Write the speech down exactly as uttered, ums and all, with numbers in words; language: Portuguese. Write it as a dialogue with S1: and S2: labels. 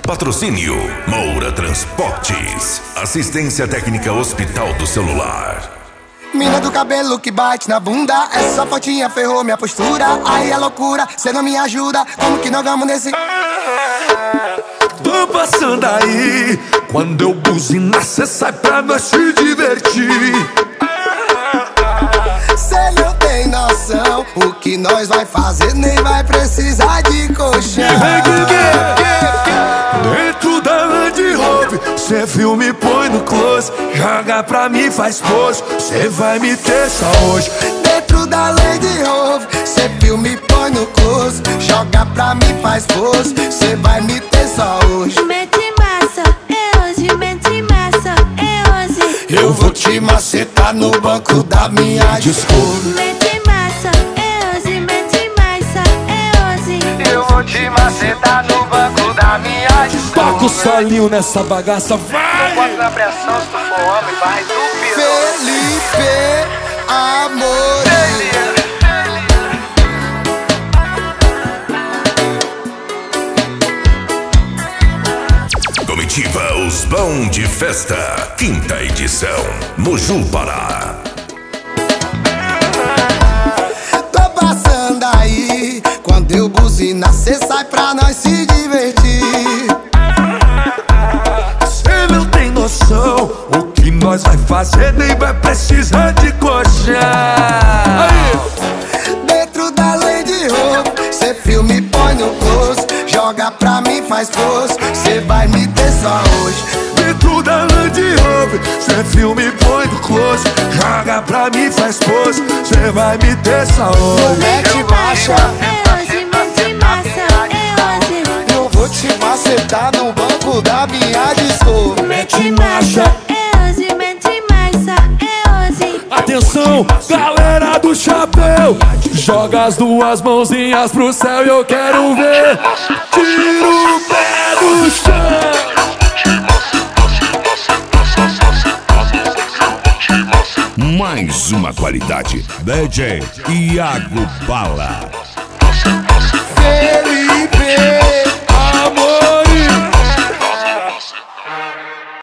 S1: Patrocínio Moura Transportes. Assistência técnica Hospital do Celular.
S2: Mina do cabelo que bate na bunda, essa fotinha ferrou minha postura. Aí é loucura, cê não me ajuda, como que nós vamos nesse...
S3: Tô passando aí, quando eu buzinar cê sai pra nós se divertir.
S2: Cê não tem noção, o que nós vai fazer nem vai precisar de colchão.
S3: Dentro da Land Rover, cê filme põe no close, joga pra mim faz pose, cê vai me ter só hoje.
S2: Dentro da Land Rover, cê filme põe no close, joga pra mim faz pose, cê vai me ter só hoje.
S4: Mete massa, é hoje, mete massa, é hoje.
S2: Eu vou te macetar no banco da minha Discovery.
S4: Mete massa, é hoje, mete massa, é hoje.
S2: Eu vou te macetar no banco da minha Discovery.
S3: Toca o solinho nessa bagaça, vai!
S2: Não pode dar pressão, se tu for homem, vai do Felipe Amor.
S1: Comitiva Os Bão de Festa, quinta edição, Moju, Pará.
S2: Tô passando aí, quando eu buzinar cê sai pra nós se divertir.
S3: Cê não tem noção, o que nós vai fazer nem vai precisar de colchão.
S2: Dentro da Land Rover, cê filme põe no close, joga pra mim faz pose, cê vai me ter só hoje.
S3: Dentro da Land Rover, cê filme põe no close, joga pra mim faz pose, cê vai me ter só hoje.
S2: Mete marcha,
S4: É hoje, mete massa, é hoje.
S2: eu vou te macetar no banco da minha Discovery.
S4: Mete massa, é hoje, mete massa, é hoje.
S3: Atenção, galera do chapéu, joga as duas mãozinhas pro céu e eu quero ver. Tira o pé do chão.
S1: Mais uma qualidade. D J Iago Bala.